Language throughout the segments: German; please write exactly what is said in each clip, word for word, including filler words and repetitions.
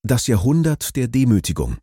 Das Jahrhundert der Demütigung.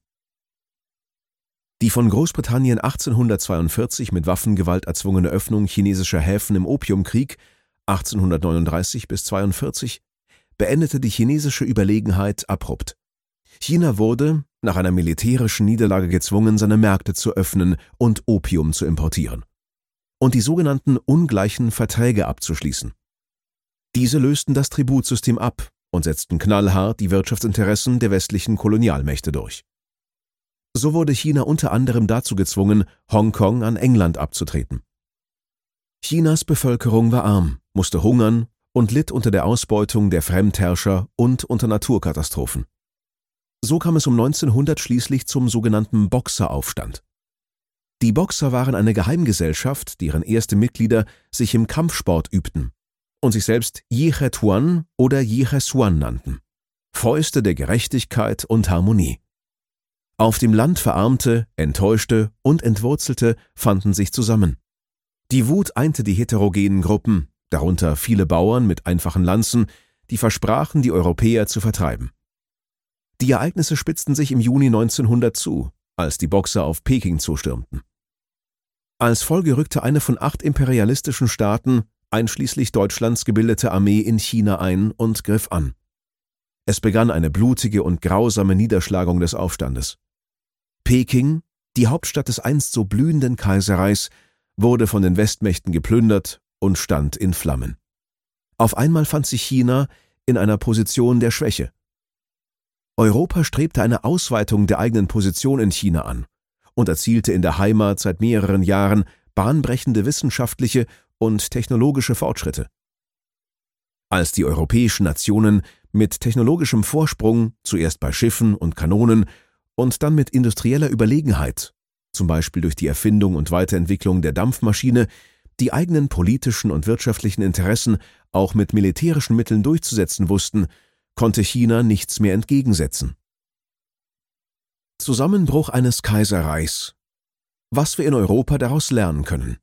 Die von Großbritannien achtzehnhundertzweiundvierzig mit Waffengewalt erzwungene Öffnung chinesischer Häfen im Opiumkrieg achtzehnhundertneununddreißig bis zweiundvierzig beendete die chinesische Überlegenheit abrupt. China wurde, nach einer militärischen Niederlage gezwungen, seine Märkte zu öffnen und Opium zu importieren und die sogenannten ungleichen Verträge abzuschließen. Diese lösten das Tributsystem ab und setzten knallhart die Wirtschaftsinteressen der westlichen Kolonialmächte durch. So wurde China unter anderem dazu gezwungen, Hongkong an England abzutreten. Chinas Bevölkerung war arm, musste hungern und litt unter der Ausbeutung der Fremdherrscher und unter Naturkatastrophen. So kam es um neunzehnhundert schließlich zum sogenannten Boxeraufstand. Die Boxer waren eine Geheimgesellschaft, deren erste Mitglieder sich im Kampfsport übten und sich selbst Yihetuan oder Yihesuan nannten. Fäuste der Gerechtigkeit und Harmonie. Auf dem Land Verarmte, Enttäuschte und Entwurzelte fanden sich zusammen. Die Wut einte die heterogenen Gruppen, darunter viele Bauern mit einfachen Lanzen, die versprachen, die Europäer zu vertreiben. Die Ereignisse spitzten sich im Juni neunzehnhundert zu, als die Boxer auf Peking zustürmten. Als Folge rückte eine von acht imperialistischen Staaten, einschließlich Deutschlands, gebildete Armee in China ein und griff an. Es begann eine blutige und grausame Niederschlagung des Aufstandes. Peking, die Hauptstadt des einst so blühenden Kaiserreichs, wurde von den Westmächten geplündert und stand in Flammen. Auf einmal fand sich China in einer Position der Schwäche. Europa strebte eine Ausweitung der eigenen Position in China an und erzielte in der Heimat seit mehreren Jahren bahnbrechende wissenschaftliche und technologische Fortschritte. Als die europäischen Nationen mit technologischem Vorsprung, zuerst bei Schiffen und Kanonen und dann mit industrieller Überlegenheit, zum Beispiel durch die Erfindung und Weiterentwicklung der Dampfmaschine, die eigenen politischen und wirtschaftlichen Interessen auch mit militärischen Mitteln durchzusetzen wussten, konnte China nichts mehr entgegensetzen. Zusammenbruch eines Kaiserreichs. Was wir in Europa daraus lernen können.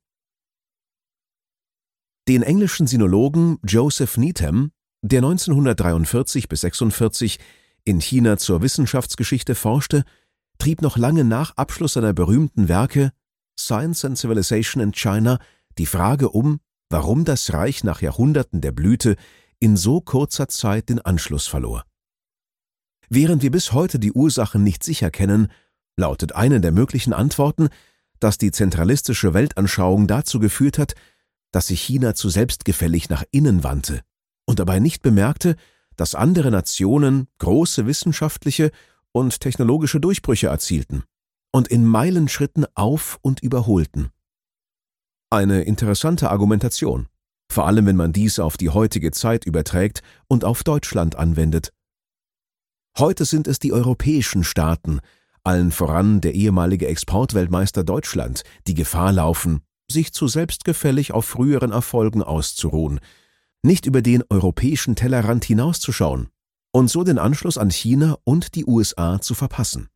Den englischen Sinologen Joseph Needham, der neunzehnhundertdreiundvierzig bis sechsundvierzig in China zur Wissenschaftsgeschichte forschte, trieb noch lange nach Abschluss seiner berühmten Werke Science and Civilization in China die Frage um, warum das Reich nach Jahrhunderten der Blüte in so kurzer Zeit den Anschluss verlor. Während wir bis heute die Ursachen nicht sicher kennen, lautet eine der möglichen Antworten, dass die zentralistische Weltanschauung dazu geführt hat, dass sich China zu selbstgefällig nach innen wandte und dabei nicht bemerkte, dass andere Nationen große wissenschaftliche und technologische Durchbrüche erzielten und in Meilenschritten auf- und überholten. Eine interessante Argumentation, vor allem wenn man dies auf die heutige Zeit überträgt und auf Deutschland anwendet. Heute sind es die europäischen Staaten, allen voran der ehemalige Exportweltmeister Deutschland, die Gefahr laufen, sich zu selbstgefällig auf früheren Erfolgen auszuruhen, nicht über den europäischen Tellerrand hinauszuschauen und so den Anschluss an China und die U S A zu verpassen.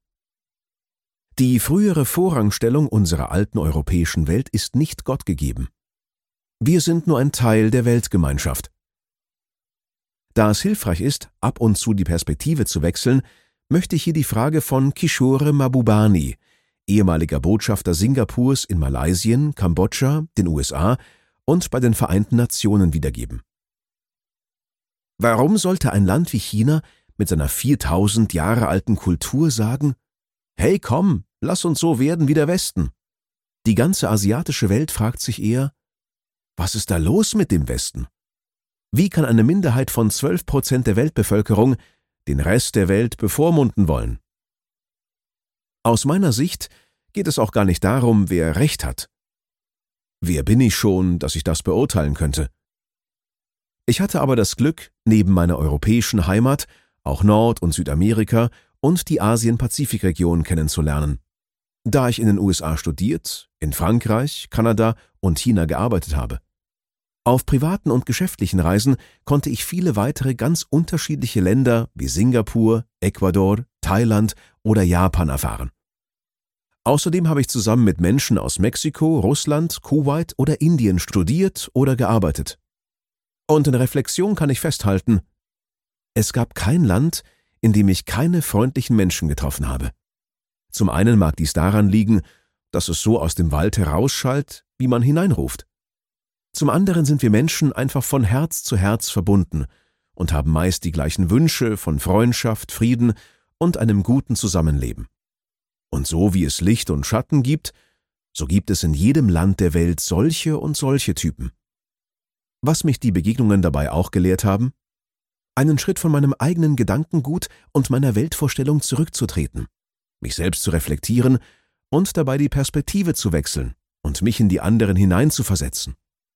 Die frühere Vorrangstellung unserer alten europäischen Welt ist nicht Gott gegeben. Wir sind nur ein Teil der Weltgemeinschaft. Da es hilfreich ist, ab und zu die Perspektive zu wechseln, möchte ich hier die Frage von Kishore Mahbubani, ehemaliger Botschafter Singapurs in Malaysia, Kambodscha, den U S A und bei den Vereinten Nationen wiedergeben. Warum sollte ein Land wie China mit seiner viertausend Jahre alten Kultur sagen: Hey komm, lass uns so werden wie der Westen? Die ganze asiatische Welt fragt sich eher: Was ist da los mit dem Westen? Wie kann eine Minderheit von zwölf Prozent der Weltbevölkerung den Rest der Welt bevormunden wollen? Aus meiner Sicht geht es auch gar nicht darum, wer Recht hat. Wer bin ich schon, dass ich das beurteilen könnte? Ich hatte aber das Glück, neben meiner europäischen Heimat auch Nord- und Südamerika und die Asien-Pazifik-Region kennenzulernen. Da ich in den U S A studiert, in Frankreich, Kanada und China gearbeitet habe. Auf privaten und geschäftlichen Reisen konnte ich viele weitere ganz unterschiedliche Länder wie Singapur, Ecuador, Thailand oder Japan erfahren. Außerdem habe ich zusammen mit Menschen aus Mexiko, Russland, Kuwait oder Indien studiert oder gearbeitet. Und in Reflexion kann ich festhalten: Es gab kein Land, in dem ich keine freundlichen Menschen getroffen habe. Zum einen mag dies daran liegen, dass es so aus dem Wald herausschallt, wie man hineinruft. Zum anderen sind wir Menschen einfach von Herz zu Herz verbunden und haben meist die gleichen Wünsche von Freundschaft, Frieden und einem guten Zusammenleben. Und so wie es Licht und Schatten gibt, so gibt es in jedem Land der Welt solche und solche Typen. Was mich die Begegnungen dabei auch gelehrt haben? Einen Schritt von meinem eigenen Gedankengut und meiner Weltvorstellung zurückzutreten, mich selbst zu reflektieren und dabei die Perspektive zu wechseln und mich in die anderen hineinzuversetzen.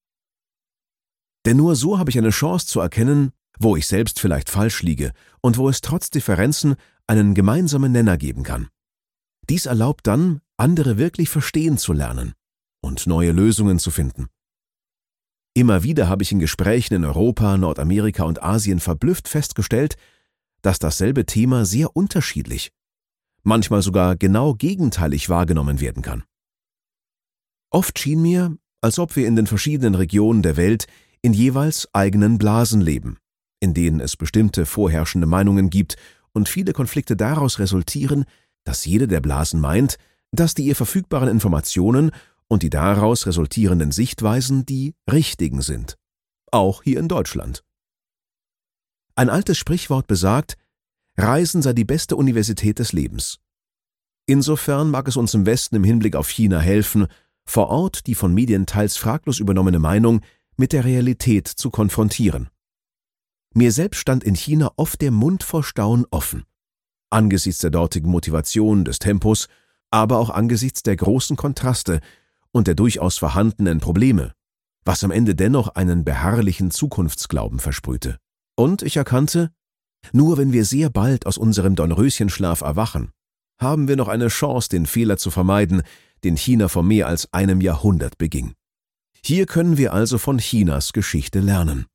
Denn nur so habe ich eine Chance zu erkennen, wo ich selbst vielleicht falsch liege und wo es trotz Differenzen einen gemeinsamen Nenner geben kann. Dies erlaubt dann, andere wirklich verstehen zu lernen und neue Lösungen zu finden. Immer wieder habe ich in Gesprächen in Europa, Nordamerika und Asien verblüfft festgestellt, dass dasselbe Thema sehr unterschiedlich, manchmal sogar genau gegenteilig wahrgenommen werden kann. Oft schien mir, als ob wir in den verschiedenen Regionen der Welt in jeweils eigenen Blasen leben, in denen es bestimmte vorherrschende Meinungen gibt und viele Konflikte daraus resultieren, dass jede der Blasen meint, dass die ihr verfügbaren Informationen und die daraus resultierenden Sichtweisen die richtigen sind, auch hier in Deutschland. Ein altes Sprichwort besagt, Reisen sei die beste Universität des Lebens. Insofern mag es uns im Westen im Hinblick auf China helfen, vor Ort die von Medien teils fraglos übernommene Meinung mit der Realität zu konfrontieren. Mir selbst stand in China oft der Mund vor Staunen offen, angesichts der dortigen Motivation, des Tempos, aber auch angesichts der großen Kontraste und der durchaus vorhandenen Probleme, was am Ende dennoch einen beharrlichen Zukunftsglauben versprühte. Und ich erkannte, nur wenn wir sehr bald aus unserem Dornröschenschlaf erwachen, haben wir noch eine Chance, den Fehler zu vermeiden, den China vor mehr als einem Jahrhundert beging. Hier können wir also von Chinas Geschichte lernen.